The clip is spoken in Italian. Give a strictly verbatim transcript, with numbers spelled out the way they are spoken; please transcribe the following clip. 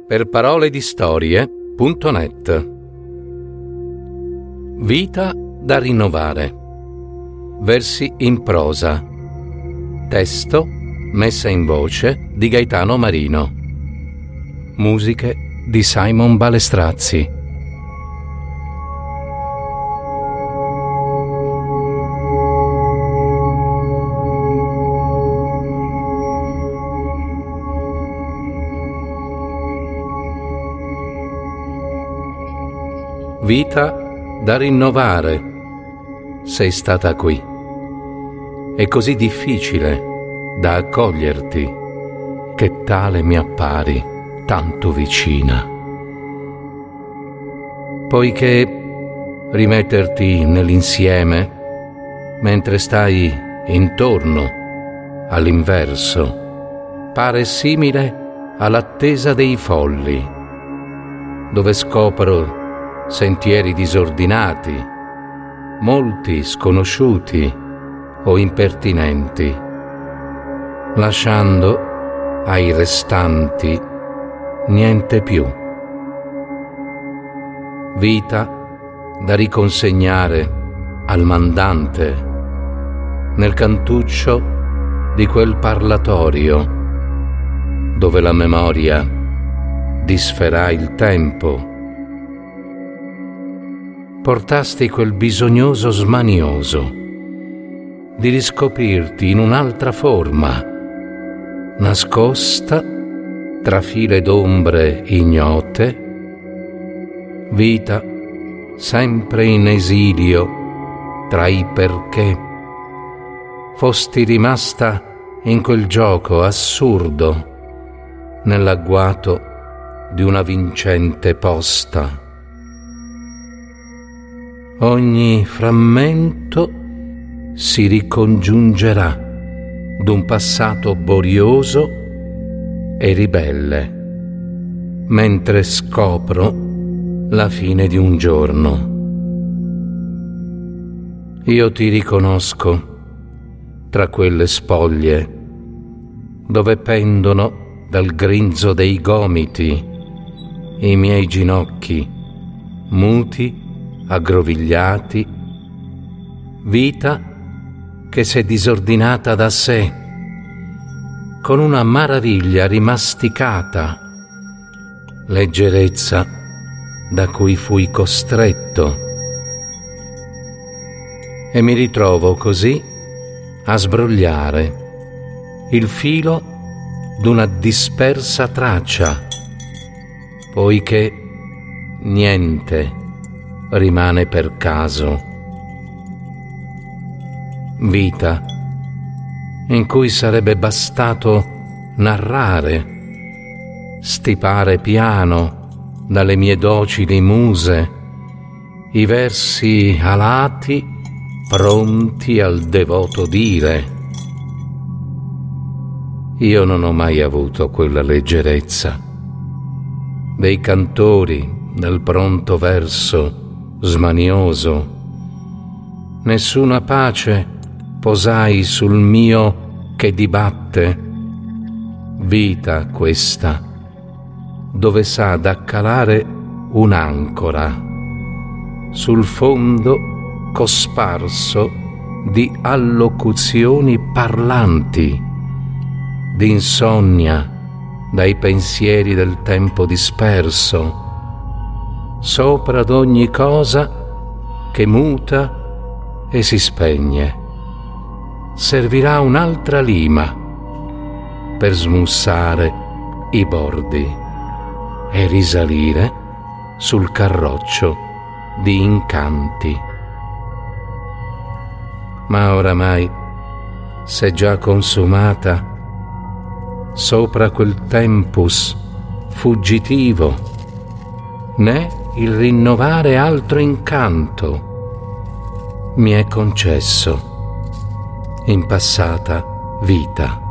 per parole di storie punto net. Vita da rinnovare. Versi in prosa. Testo, messa in voce di Gaetano Marino. Musiche di Simon Balestrazzi. Vita da rinnovare, sei stata qui. È così difficile da accoglierti, che tale mi appari tanto vicina. Poiché rimetterti nell'insieme, mentre stai intorno all'inverso, pare simile all'attesa dei folli, dove scopro sentieri disordinati, molti sconosciuti o impertinenti, lasciando ai restanti niente più. Vita da riconsegnare al mandante nel cantuccio di quel parlatorio dove la memoria disferà il tempo. Portasti quel bisognoso smanioso di riscoprirti in un'altra forma, nascosta tra file d'ombre ignote, vita sempre in esilio tra i perché. Fosti rimasta in quel gioco assurdo, nell'agguato di una vincente posta. Ogni frammento si ricongiungerà d'un passato borioso e ribelle, mentre scopro la fine di un giorno. Io ti riconosco tra quelle spoglie dove pendono dal grinzo dei gomiti i miei ginocchi muti, aggrovigliati, vita che s'è disordinata da sé, con una maraviglia rimasticata, leggerezza da cui fui costretto, e mi ritrovo così a sbrogliare il filo d'una dispersa traccia, poiché niente rimane per caso. Vita in cui sarebbe bastato narrare, stipare piano dalle mie docili muse i versi alati pronti al devoto dire. Io non ho mai avuto quella leggerezza dei cantori del pronto verso smanioso. Nessuna pace posai sul mio che dibatte. Vita questa, dove s'ha da calare un'ancora sul fondo cosparso di allocuzioni parlanti, di insonnia dai pensieri del tempo disperso, sopra ad ogni cosa che muta e si spegne. Servirà un'altra lima per smussare i bordi e risalire sul carroccio di incanti. Ma oramai s'è già consumata sopra quel tempus fuggitivo, né il rinnovare altro incanto mi è concesso in passata vita.